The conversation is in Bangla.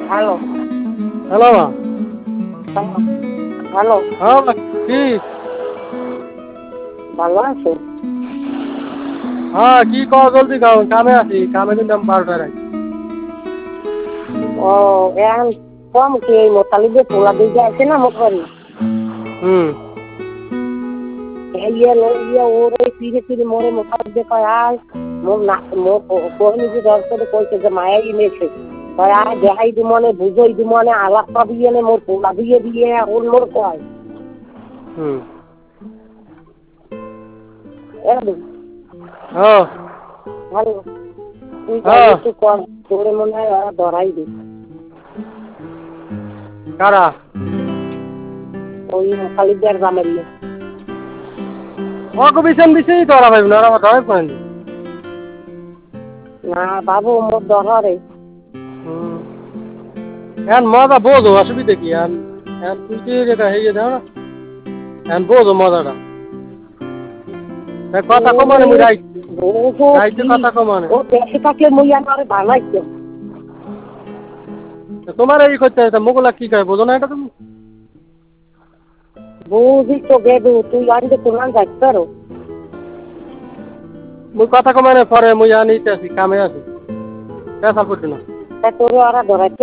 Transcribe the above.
হ্যালো, হ্যালো মা। হ্যালো, হ্যালো, হ্যাঁ মা, কি? ভালো আছো? হ্যাঁ কি কও জলদি কও, কামে আছি, কামে কিন্তু আমি 12টায় আছি। ও এখন কম কি এই মোতালিবে পোলা দিকে আছে না মোট বাড়ি হুম। ওর ওই ফিরে ফিরে মোরে মোতালিবে কয় আয় মোর না মোর কোহনি যে দরকারে কইছে যে মায়াই এনেছে কয় আয় দেখাই দি মনে বুঝাই দি মনে আলাপ পাবি এনে মোর পোলা দিয়ে ওর মোর কয় হুম। এরকম হ্যাঁ। ভালো তুই যাই হ্যাঁ। একটু কর তোরে মনে হয় ওরা ধরাই দি কারা? ওই মোতালিবের গ্রামের লোক ওকে বিছান দিছেই তো ওরা ভাই না, ওরা ধরে পায়নি। না বাবু মোর ধরে হুম। এখন মজা বোঝো, অসুবিধা কি? এখন এখন তুই কি যেটা হয়ে দাও না, এখন বোঝো মজাটা। কথা কমানে মুই রাইট, রাইতে কথা কমানে। ও দেশে থাকলে মুই আমার বানাইতাম তোমার এই করতে হয় মোগলা কি কয় বোঝো না এটা তুমি? বুঝি তো গেদু তুই আনতে তোমার যাইতে পারো মুই কথা কমানে পরে মুই আনিতে আছি, কামে আছি। পেশাল করছি না। তা তোরে ওরা ধরাইতে